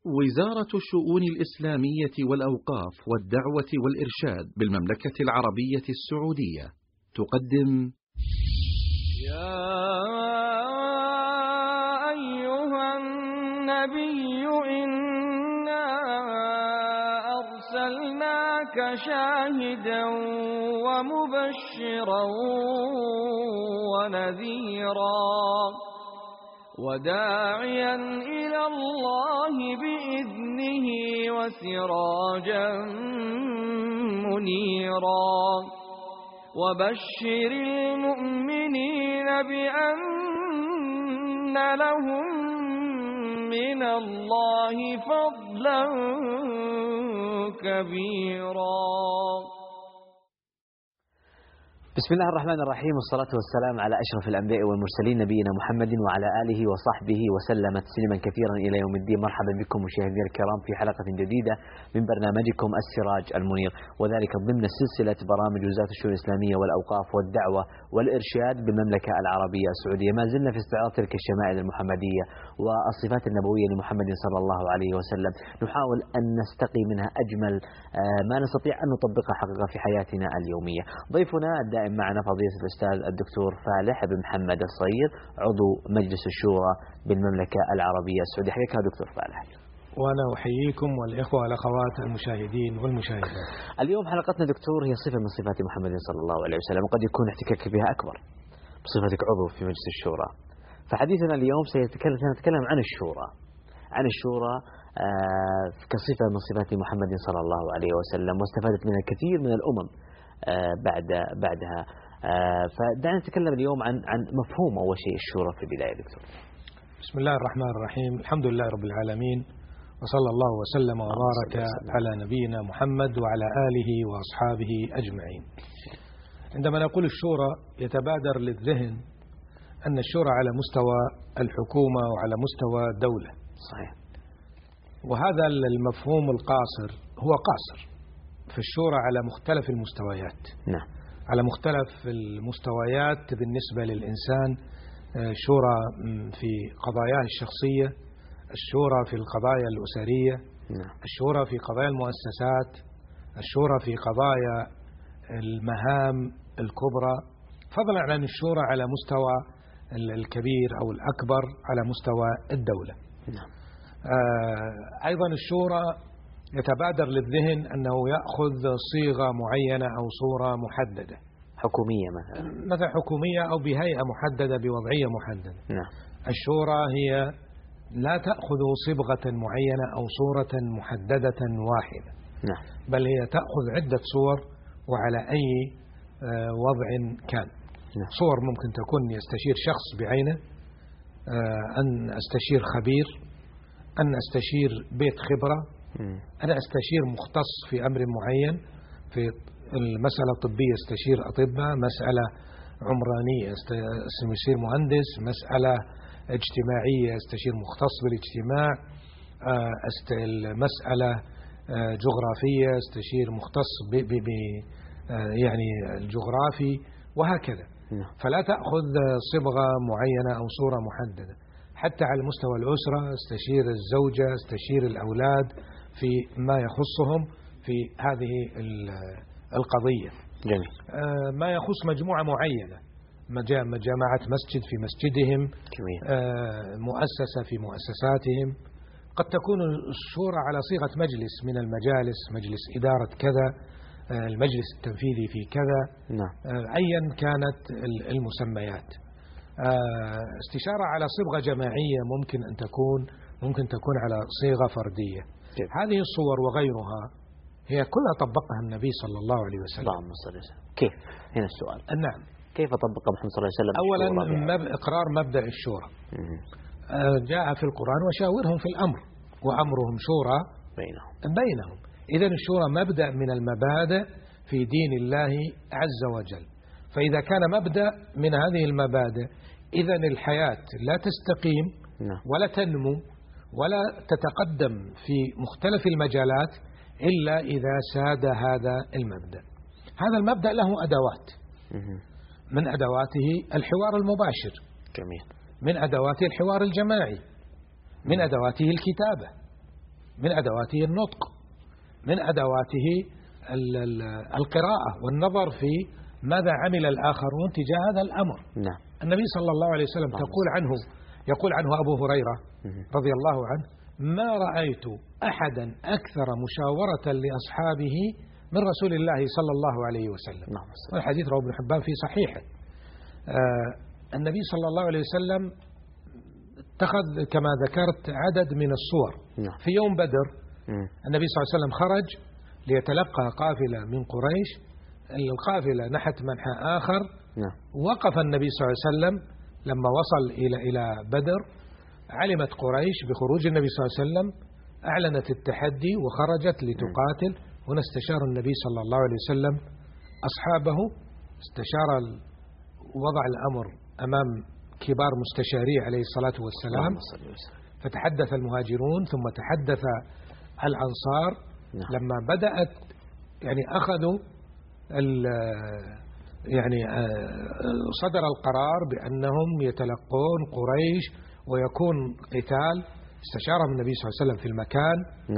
وزارة الشؤون الإسلامية والأوقاف والدعوة والإرشاد بالمملكة العربية السعودية تقدم يا أيها النبي إنا أرسلناك شاهدا ومبشرا ونذيرا وداعيا إلى الله بإذنه وسراجا منيرا وبشر المؤمنين بأن لهم من الله فضلا كبيرا. بسم الله الرحمن الرحيم، والصلاة والسلام على أشرف الأنبياء والمرسلين نبينا محمد وعلى آله وصحبه وسلم تسليما كثيرا إلى يوم الدين. مرحبا بكم مشاهدينا الكرام في حلقة جديدة من برنامجكم السراج المنير، وذلك ضمن سلسلة برامج وزارة الشؤون الإسلامية والأوقاف والدعوة والإرشاد بالمملكة العربية السعودية. ما زلنا في استعراض تلك الشمائل المحمدية والصفات النبوية لمحمد صلى الله عليه وسلم، نحاول أن نستقي منها أجمل ما نستطيع أن نطبقها حقيقة في حياتنا اليومية. ضيفنا معنا فضيلة الأستاذ الدكتور فالح بن محمد الصغير، عضو مجلس الشورى بالمملكة العربية السعودية. حياك دكتور فالح. وأنا أحييكم والإخوة والأخوات المشاهدين والمشاهدات. اليوم حلقتنا دكتور هي صفة من صفات محمد صلى الله عليه وسلم، وقد يكون احتكاك بها أكبر بصفتك عضو في مجلس الشورى. فحديثنا اليوم سنتكلم عن الشورى، كصفة من صفات محمد صلى الله عليه وسلم، واستفادت منها كثير من الأمم بعدها. فدعنا نتكلم اليوم عن مفهوم أول شيء الشورى في البداية دكتور. بسم الله الرحمن الرحيم، الحمد لله رب العالمين، وصلى الله وسلم وبارك على نبينا محمد وعلى آله وأصحابه أجمعين. عندما نقول الشورى يتبادر للذهن أن الشورى على مستوى الحكومة وعلى مستوى الدولة. صحيح. وهذا المفهوم القاصر هو قاصر في الشورى على مختلف المستويات. نعم. على مختلف المستويات بالنسبة للإنسان، شورى في قضاياه الشخصية، الشورى في القضايا الأسرية، نعم. الشورى في قضايا المؤسسات، الشورى في قضايا المهام الكبرى، فضلا عن الشورى على مستوى الكبير أو الأكبر على مستوى الدولة. نعم. أيضا الشورى يتبادر للذهن أنه يأخذ صيغة معينة أو صورة محددة، حكومية مثلا حكومية أو بهيئة محددة بوضعية محددة. نعم. الشورى هي لا تأخذ صبغة معينة أو صورة محددة واحدة. نعم. بل هي تأخذ عدة صور وعلى أي وضع كان. نعم. صور ممكن تكون يستشير شخص بعينه، أن أستشير خبير، أن أستشير بيت خبرة، أنا أستشير مختص في أمر معين، في المسألة الطبية استشير أطباء، مسألة عمرانية استشير مهندس، مسألة اجتماعية استشير مختص بالاجتماع، المسألة جغرافية استشير مختص يعني الجغرافي، وهكذا. فلا تأخذ صبغة معينة أو صورة محددة. حتى على مستوى الأسرة استشير الزوجة، استشير الأولاد في ما يخصهم في هذه القضية. جميل. ما يخص مجموعة معينة، جماعة مسجد في مسجدهم، مؤسسة في مؤسساتهم. قد تكون الشورى على صيغة مجلس من المجالس، مجلس إدارة كذا، المجلس التنفيذي في كذا. نعم. أيا كانت المسميات. استشارة على صبغة جماعية ممكن تكون على صيغة فردية. هذه الصور وغيرها هي كلها طبقها النبي صلى الله عليه وسلم. اللهم صل وسلم. كيف؟ هنا السؤال. نعم. كيف طبق محمد صلى الله عليه وسلم؟ أولا إقرار مبدأ الشورى. جاء في القرآن وشاورهم في الأمر وأمرهم شورى بينهم. إذن الشورى مبدأ من المبادئ في دين الله عز وجل. فإذا كان مبدأ من هذه المبادئ، إذن الحياة لا تستقيم ولا تنمو ولا تتقدم في مختلف المجالات إلا إذا ساد هذا المبدأ. هذا المبدأ له أدوات، من أدواته الحوار المباشر، جميل. من أدواته الحوار الجماعي، من أدواته الكتابة، من أدواته النطق، من أدواته القراءة والنظر في ماذا عمل الآخرون تجاه هذا الأمر. نعم. النبي صلى الله عليه وسلم يقول عنه أبو هريرة رضي الله عنه: ما رأيت أحدا أكثر مشاورة لأصحابه من رسول الله صلى الله عليه وسلم. والحديث رواه ابن حبان في صحيحه. النبي صلى الله عليه وسلم اتخذ كما ذكرت عدد من الصور. في يوم بدر النبي صلى الله عليه وسلم خرج ليتلقى قافلة من قريش، القافلة نحت منحى آخر. وقف النبي صلى الله عليه وسلم لما وصل إلى بدر، علمت قريش بخروج النبي صلى الله عليه وسلم، أعلنت التحدي وخرجت لتقاتل. هنا استشار النبي صلى الله عليه وسلم أصحابه، استشار وضع الأمر أمام كبار مستشاريه عليه الصلاة والسلام، فتحدث المهاجرون ثم تحدث الأنصار. لما بدأت أخذوا صدر القرار بأنهم يتلقون قريش ويكون قتال، استشارهم النبي صلى الله عليه وسلم في المكان.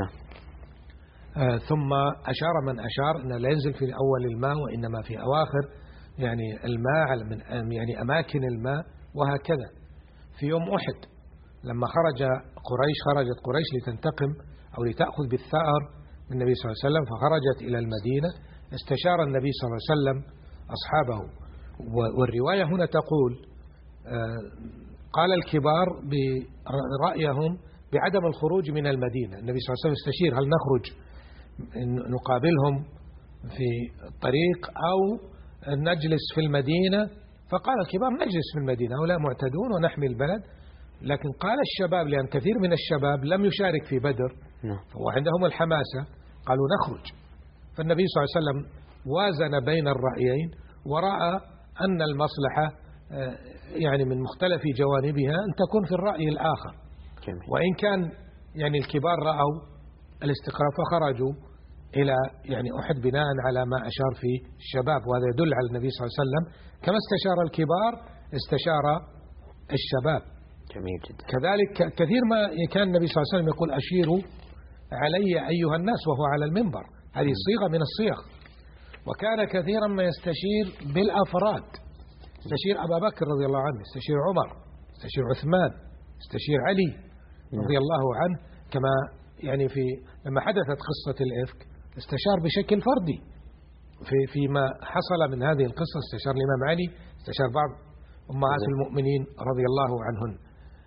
ثم أشار من أشار أن لا ينزل في أول الماء وإنما في أواخر الماء من أماكن الماء، وهكذا. في يوم أحد لما خرجت قريش لتنتقم أو لتأخذ بالثأر من النبي صلى الله عليه وسلم، فخرجت إلى المدينة، استشار النبي صلى الله عليه وسلم أصحابه. والرواية هنا تقول قال الكبار برأيهم بعدم الخروج من المدينة. النبي صلى الله عليه وسلم استشير: هل نخرج نقابلهم في الطريق أو نجلس في المدينة؟ فقال الكبار: نجلس في المدينة، هؤلاء معتدون ونحمي البلد. لكن قال الشباب، لأن كثير من الشباب لم يشارك في بدر وعندهم الحماسة، قالوا نخرج. فالنبي صلى الله عليه وسلم وازن بين الرأيين ورأى أن المصلحة من مختلف جوانبها أن تكون في الرأي الآخر. وإن كان الكبار رأوا الاستقرار فخرجوا إلى أحد بناء على ما أشار فيه الشباب، وهذا يدل على النبي صلى الله عليه وسلم كما استشار الكبار استشار الشباب. جميل جدا. كذلك كثير ما كان النبي صلى الله عليه وسلم يقول: أشيروا علي أيها الناس، وهو على المنبر. هذه صيغة من الصيغ. وكان كثيرا ما يستشير بالأفراد، يستشير أبا بكر رضي الله عنه، يستشير عمر، يستشير عثمان، يستشير علي رضي الله عنه. كما لما حدثت قصة الإفك استشار بشكل فردي فيما حصل من هذه القصة، استشار الإمام علي، استشار بعض أمهات المؤمنين رضي الله عنهن.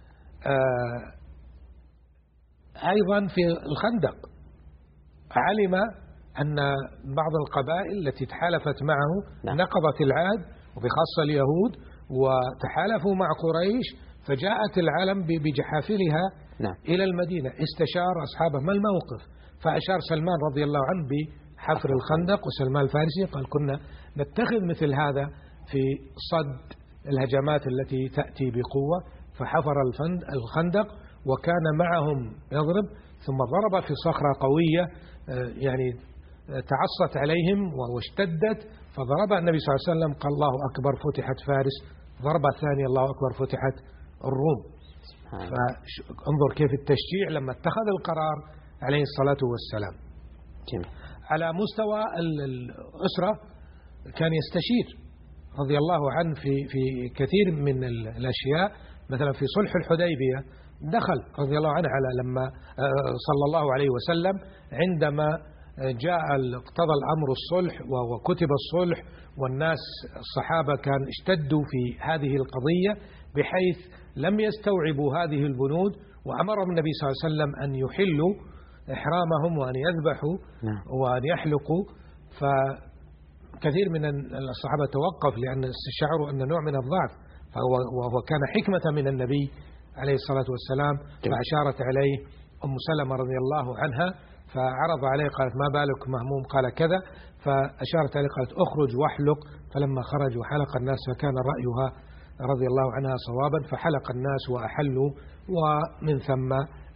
أيضا في الخندق علم أن بعض القبائل التي تحالفت معه نقضت العهد، وبخاصة اليهود، وتحالفوا مع قريش، فجاءت العالم بجحافلها إلى المدينة. استشار أصحابه ما الموقف، فأشار سلمان رضي الله عنه بحفر الخندق، وسلمان الفارسي قال: كنا نتخذ مثل هذا في صد الهجمات التي تأتي بقوة. فحفر الخندق وكان معهم يضرب، ثم ضرب في صخرة قوية تعصت عليهم واشتدت، فضرب النبي صلى الله عليه وسلم قال: الله أكبر، فتحت فارس. ضربة ثانية: الله أكبر، فتحت الروم. فانظر كيف التشجيع لما اتخذ القرار عليه الصلاة والسلام. على مستوى الأسرة كان يستشير رضي الله عنه في كثير من الأشياء. مثلا في صلح الحديبية دخل رضي الله عنه على لما صلى الله عليه وسلم عندما جاء اقتضى الأمر الصلح وكتب الصلح، والناس الصحابة كان اشتدوا في هذه القضية بحيث لم يستوعبوا هذه البنود، وأمرهم النبي صلى الله عليه وسلم أن يحلوا إحرامهم وأن يذبحوا وأن يحلقوا. فكثير من الصحابة توقف لأن استشعروا أن نوع من الضعف، وهو كان حكمة من النبي عليه الصلاة والسلام. فأشارت عليه أم سلمة رضي الله عنها، فعرض عليه قالت: ما بالك مهموم؟ قال: كذا. فأشارت عليه قالت: أخرج واحلق. فلما خرج وحلق الناس فكان رأيها رضي الله عنها صوابا، فحلق الناس وأحلوا، ومن ثم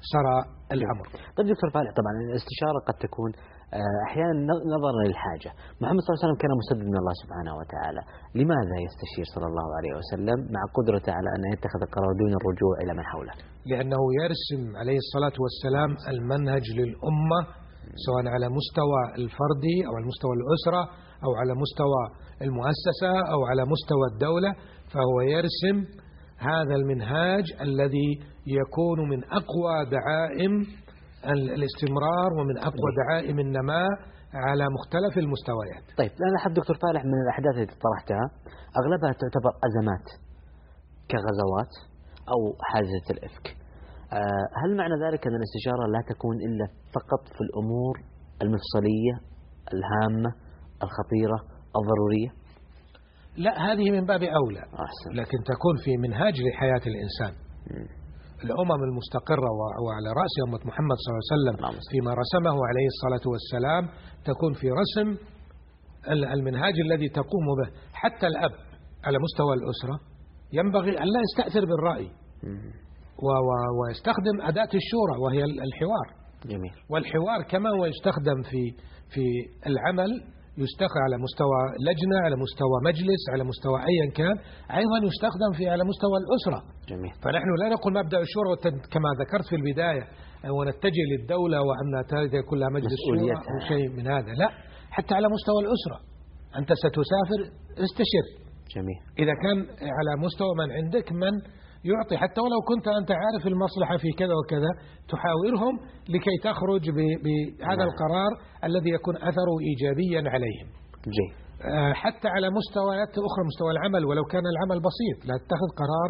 سرى الأمر. طيب دكتور فالح، طبعا الاستشارة قد تكون أحيانا نظرا للحاجة. محمد صلى الله عليه وسلم كان مسدد من الله سبحانه وتعالى، لماذا يستشير صلى الله عليه وسلم مع قدرته على أن يتخذ القرار دون الرجوع إلى من حوله؟ لأنه يرسم عليه الصلاة والسلام المنهج للأمة، سواء على مستوى الفردي أو على مستوى الأسرة أو على مستوى المؤسسة أو على مستوى الدولة، فهو يرسم هذا المنهاج الذي يكون من أقوى دعائم الاستمرار ومن أقوى دعائم النماء على مختلف المستويات. طيب، أنا أحب دكتور فالح من الأحداث التي طرحتها أغلبها تعتبر أزمات كغزوات أو حادثة الإفك. هل معنى ذلك أن الاستشارة لا تكون إلا فقط في الأمور المفصلية الهامة الخطيرة الضرورية؟ لا، هذه من باب أولى. لكن تكون في منهاج لحياة الإنسان. الأمم المستقرة وعلى رأس أمة محمد صلى الله عليه وسلم فيما رسمه عليه الصلاة والسلام تكون في رسم المنهاج الذي تقوم به. حتى الأب على مستوى الأسرة ينبغي أن لا يستأثر بالرأي ويستخدم أداة الشورى وهي الحوار. جميل. والحوار كما هو يستخدم في العمل، يستخدم على مستوى لجنة، على مستوى مجلس، على مستوى أيا كان، أيضا يستخدم على مستوى الأسرة. جميل. فنحن لا نقول مبدأ الشورى كما ذكرت في البداية ونتجه للدولة وأن يكون لها مجلس شورى أو شيء من هذا، لا، حتى على مستوى الأسرة. أنت ستسافر، استشر. جميل. إذا كان على مستوى من عندك من يعطي، حتى ولو كنت أنت عارف المصلحة في كذا وكذا، تحاورهم لكي تخرج بهذا القرار الذي يكون أثره إيجابيا عليهم. جيد. حتى على مستويات أخرى، مستوى العمل، ولو كان العمل بسيط، لا تتخذ قرار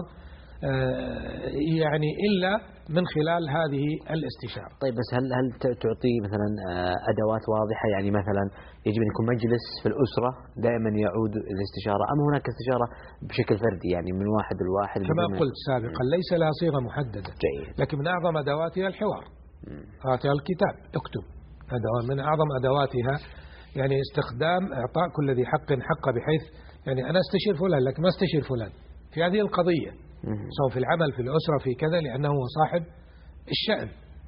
يعني إلا من خلال هذه الاستشارة. طيب، بس هل تعطي مثلا أدوات واضحة؟ يعني مثلا يجب أن يكون مجلس في الأسرة دائما يعود الاستشارة، أم هناك استشارة بشكل فردي يعني من واحد لواحد؟ كما قلت سابقا ليس لها صيغة محددة. جيد. لكن من أعظم أدواتها الحوار. أعطيها الكتاب، اكتب. هذا من أعظم أدواتها، يعني استخدام إعطاء كل ذي حق حقه، بحيث يعني أنا استشير فلان لكن ما استشير فلان في هذه القضية، سواء في العمل، في الأسرة، في كذا، لأنه هو صاحب الشأن.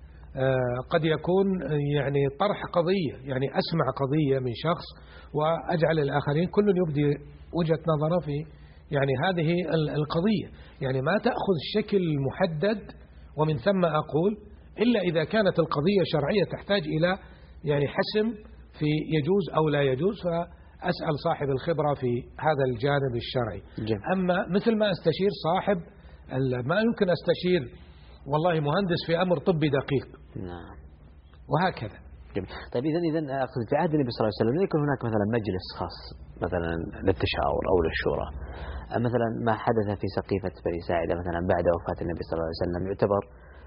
قد يكون يعني طرح قضية، يعني أسمع قضية من شخص وأجعل الآخرين كل يبدي وجهة نظره في يعني هذه القضية، يعني ما تأخذ شكل محدد ومن ثم أقول، إلا إذا كانت القضية شرعية تحتاج إلى يعني حسم في يجوز أو لا يجوز، فأسأل صاحب الخبرة في هذا الجانب الشرعي. أما مثل ما أستشير صاحب، ما يمكن أستشير والله مهندس في أمر طبي دقيق. نعم. وهكذا. جميل. طيب إذن أقصد في عهد النبي صلى الله عليه وسلم يكون هناك مثلا مجلس خاص مثلا للتشاور أو للشورى. مثلا ما حدث في سقيفة بني ساعدة مثلا بعد وفاة النبي صلى الله عليه وسلم يعتبر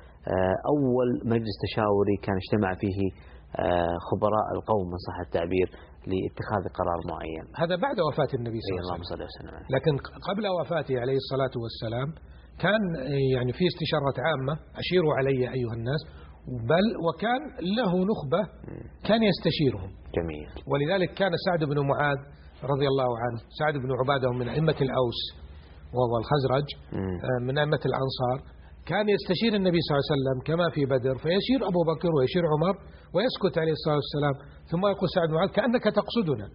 أول مجلس تشاوري كان اجتمع فيه خبراء القوم من صح التعبير لاتخاذ قرار معين. هذا بعد وفاة النبي صلى الله عليه وسلم. لكن قبل وفاته عليه الصلاة والسلام كان يعني في استشارات عامة، أشيروا علي أيها الناس، بل وكان له نخبة كان يستشيرهم. جميل. ولذلك كان سعد بن معاذ رضي الله عنه، سعد بن عبادة من أئمة الأوس وهو الخزرج من أئمة الأنصار، كان يستشير النبي صلى الله عليه وسلم كما في بدر، فيشير أبو بكر ويشير عمر ويسكت عليه الصلاة والسلام، ثم يقول سعد بن معاذ كأنك تقصدنا.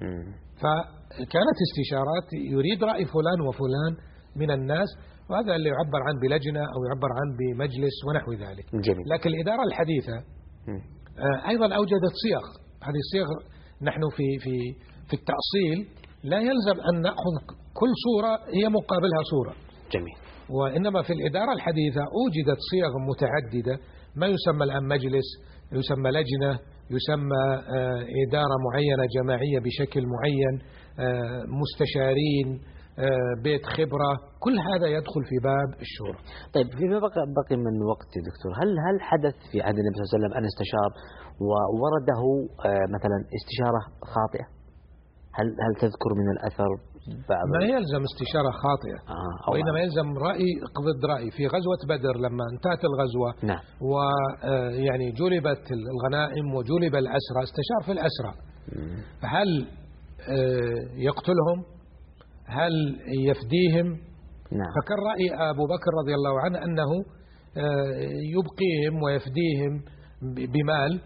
فكانت استشارات يريد رأي فلان وفلان من الناس، وهذا اللي يعبر عن بلجنة أو يعبر عن بمجلس ونحو ذلك. جميل. لكن الإدارة الحديثة أيضا أوجدت صيغ. هذه الصيغ نحن في التأصيل لا يلزم أن نأخذ كل صورة هي مقابلها صورة. جميل. وإنما في الإدارة الحديثة أوجدت صيغ متعددة، ما يسمى الآن مجلس، يسمى لجنة، يسمى إدارة معينة جماعية بشكل معين، مستشارين، بيت خبرة، كل هذا يدخل في باب الشورى. طيب فيما بقي من وقت دكتور، هل حدث في عهد النبي صلى الله عليه وسلم أن استشار وورده مثلا استشارة خاطئة؟ هل تذكر من الأثر بعض؟ ما يلزم استشارة خاطئة، وإنما يلزم رأي ضد رأي. في غزوة بدر لما انتهت الغزوة، نعم، ويعني جلبت الغنائم وجلب الأسرى، استشار في الأسرى، هل يقتلهم؟ هل يفديهم؟ نعم. فكان رأي أبو بكر رضي الله عنه أنه يبقيهم ويفديهم بمال،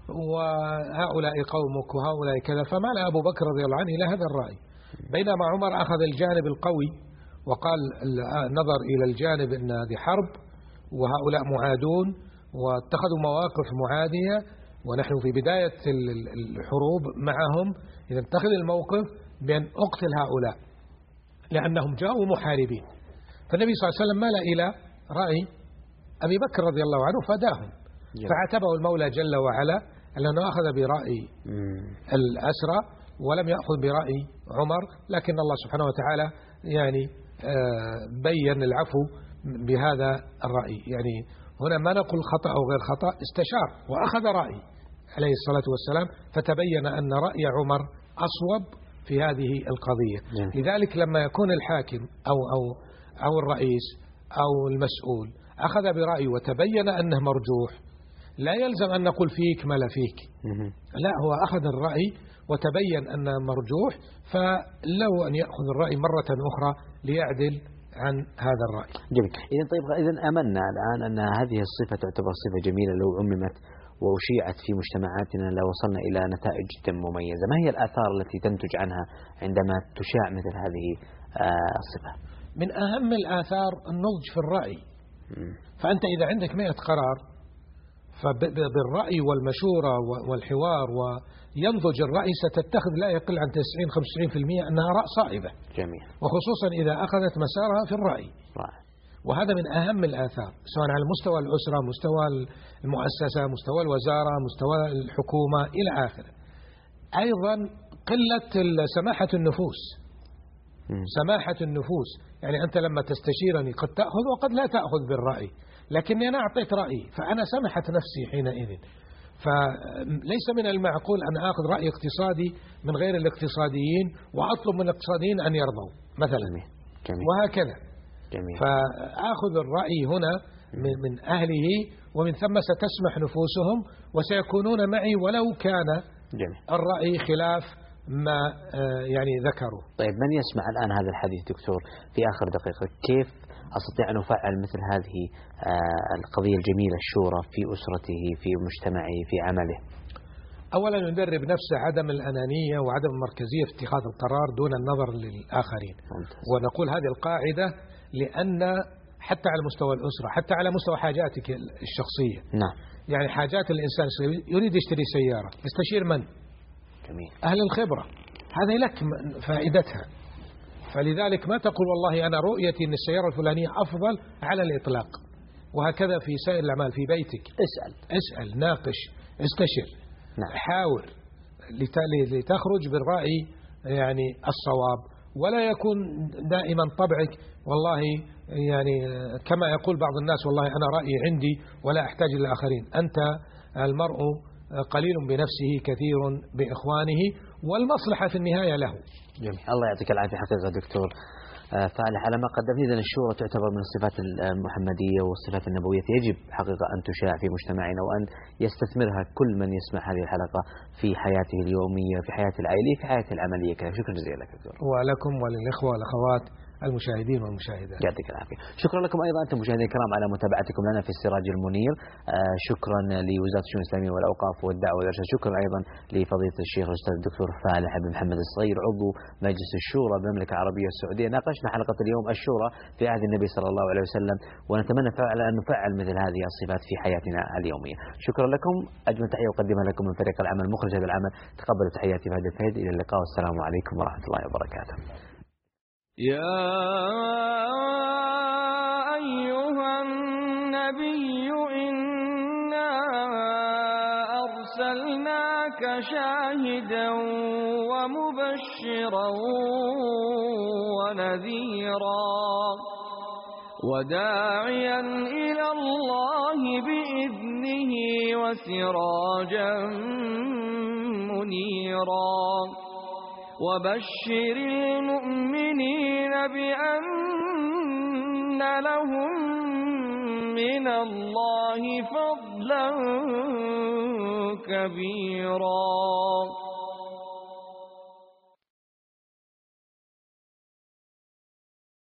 وهؤلاء قومك وهؤلاء كذا، فمال أبو بكر رضي الله عنه إلى هذا الرأي. بينما عمر أخذ الجانب القوي وقال نظر إلى الجانب أن هذه حرب وهؤلاء معادون واتخذوا مواقف معادية ونحن في بداية الحروب معهم، إذا اتخذ الموقف بأن أقتل هؤلاء لأنهم جاءوا محاربين. فالنبي صلى الله عليه وسلم مال إلى رأي أبي بكر رضي الله عنه فداهم، فعاتبه المولى جل وعلا أنه أخذ برأي الأسرى ولم يأخذ برأي عمر، لكن الله سبحانه وتعالى يعني بين العفو بهذا الرأي. يعني هنا ما نقول خطأ أو غير خطأ، استشار وأخذ رأي عليه الصلاة والسلام، فتبين أن رأي عمر أصوب في هذه القضية. لذلك لما يكون الحاكم أو الرئيس أو المسؤول أخذ برأي وتبين أنه مرجوح، لا يلزم أن نقول فيك ما لا فيك، لا، هو أخذ الرأي وتبين أنه مرجوح، فلو أن يأخذ الرأي مرة أخرى ليعدل عن هذا الرأي. جميل. إذن أمنا الآن أن هذه الصفة تعتبر صفة جميلة لو عممت وأشيعت في مجتمعاتنا لوصلنا إلى نتائج جدا مميزة. ما هي الآثار التي تنتج عنها عندما تشاع مثل هذه الصفة؟ من أهم الآثار النضج في الرأي. فأنت إذا عندك 100 قرار، فبالرأي والمشورة والحوار وينضج الرأي ستتخذ لا يقل عن 90-95% أنها رأي صائبة. جميل. وخصوصا إذا أخذت مسارها في الرأي. وهذا من أهم الآثار، سواء على مستوى الأسرة، مستوى المؤسسة، مستوى الوزارة، مستوى الحكومة إلى آخره. أيضا قلة سماحة النفوس. سماحة النفوس، يعني أنت لما تستشيرني قد تأخذ وقد لا تأخذ بالرأي، لكني أنا أعطيت رأيي فأنا سمحت نفسي حينئذ. فليس من المعقول أن أخذ رأي اقتصادي من غير الاقتصاديين وأطلب من الاقتصاديين أن يرضوا مثلا. جميل. وهكذا. جميل. فأخذ الرأي هنا من أهله، ومن ثم ستسمح نفوسهم وسيكونون معي ولو كان الرأي خلاف ما يعني ذكروا. طيب، من يسمع الآن هذا الحديث دكتور في آخر دقيقة، كيف أستطيع أن أفعل مثل هذه القضية الجميلة الشورى في أسرته، في مجتمعه، في عمله؟ أولا ندرب نفسه عدم الأنانية وعدم المركزية في اتخاذ القرار دون النظر للآخرين. ونقول هذه القاعدة لأن حتى على مستوى الأسرة، حتى على مستوى حاجاتك الشخصية. نعم. يعني حاجات الإنسان يريد يشتري سيارة، يستشير من؟ جميل. أهل الخبرة. هذه لك فائدتها. فلذلك ما تقول والله أنا رؤيتي أن السيارة الفلانية أفضل على الإطلاق. وهكذا في سائر الأعمال، في بيتك اسأل، ناقش، استشر. نعم. حاور لتخرج بالرأي يعني الصواب، ولا يكون دائما طبعك والله يعني كما يقول بعض الناس والله أنا رأيي عندي ولا أحتاج للآخرين. أنت المرء قليل بنفسه كثير بإخوانه، والمصلحة في النهاية له. جميل. الله يعطيك العافية حقيقة دكتور فالح على ما قدمت. إذن الشورى تعتبر من الصفات المحمدية والصفات النبوية، يجب حقيقة أن تشاع في مجتمعنا وأن يستثمرها كل من يسمع هذه الحلقة في حياته اليومية، في حياته العائلية، في حياته العملية كذلك. شكرا جزيلا لك دكتور. ولكم وللإخوة والأخوات المشاهدين والمشاهدات. يعطيك العافية. شكرا لكم أيضا أنتم مشاهدينا الكرام على متابعتكم لنا في السراج المنير. شكرا لوزارة الشؤون الإسلامية والأوقاف والدعوة والإرشاد. شكرا أيضا لفضيلة الشيخ الأستاذ الدكتور فالح بن محمد الصغير عضو مجلس الشورى بالمملكة العربية السعودية. ناقشنا حلقة اليوم الشورى في عهد النبي صلى الله عليه وسلم، ونتمنى فعلا أن نفعل مثل هذه الصفات في حياتنا اليومية. شكرا لكم. أجمل تحية أقدمها لكم من فريق العمل مخرج هذا العمل. تقبلوا تحياتي بهذا الفيد. إلى اللقاء والسلام عليكم ورحمة الله وبركاته. يا أيها النبي إنا أرسلناك شاهدا ومبشرا ونذيرا وداعيا إلى الله بإذنه وسراجا منيرا وبشر المؤمنين بأن لهم من الله فضلا كبيرا.